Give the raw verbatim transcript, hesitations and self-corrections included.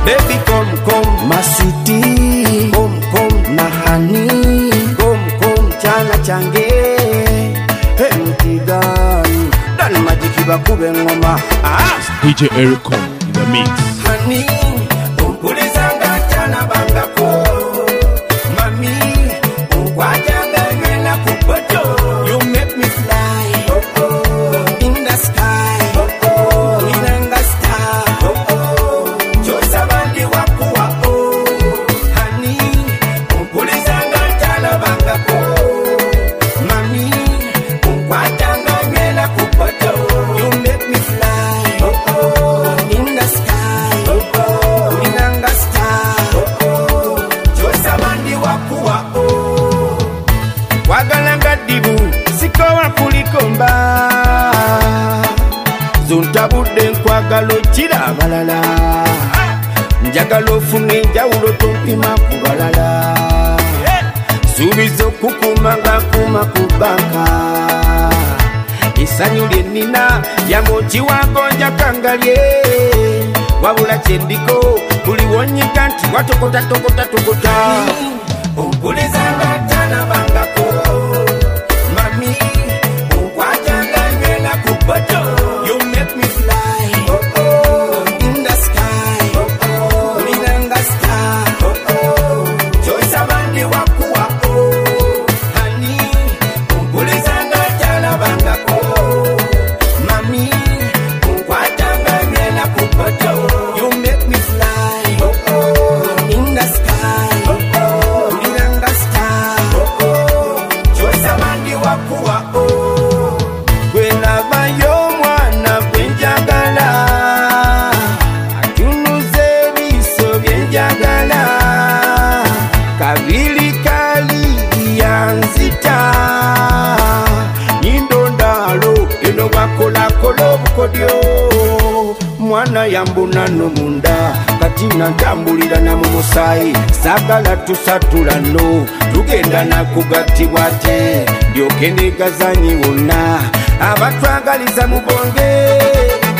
Baby come come, my sweetie, come come, my honey, come come, chana change. hey mtigani, Dan majiki bakube ngoma. Ah, D J Ericom in the mix. honey, umpulizanga chana bangako. Mami, ukwajanga ngena kupoto. You make me fly oh, oh, in the sky. Oh, oh, inanga star. Oh, oh, chosa bandi wakuwa oh. Honey, umpulizanga chana bangako. Mami, ukwajanga ngena kupoto. You make me fly oh, oh, in the sky. Oh, oh, inanga star. Oh, oh, chosa bandi wakuwa oh. Wagalanga dibu sikowa kulikomba Zuntabude nkwagalo chira balala Njagalo fune njawulo tompima kubalala Subizo kukumanga kuma kubanka Isanyulye nina ya mochi wagonja kangalye Wabula chendiko buliwonyi kanti watokota tokota tokota Umpulizanga chana bangako Mami, ukwajanga ngena kupoto. You make me fly oh, oh, in the sky. Oh, oh, ulinanga star. Oh, oh, chosa bandi wakuwa oh. Honey, umpulizanga chana bangako Mami, ukwajanga ngena kupoto. You make me fly oh, oh, in the sky. Oh, oh, ulinanga star. Oh, oh, chosa bandi wakuwa oh. Gwenaba yo mwana bwenjagala Atunuze biso byenjagala Kabili kali yanzita Nindo ndalo eno wakola kolo bukodyo Mwana yambuna no munda Katina ntambulira na mumusayi Sagala tusatula no Tugenda na kugati wate Ndyoke negazanyi wonna Abatwagaliza mubonge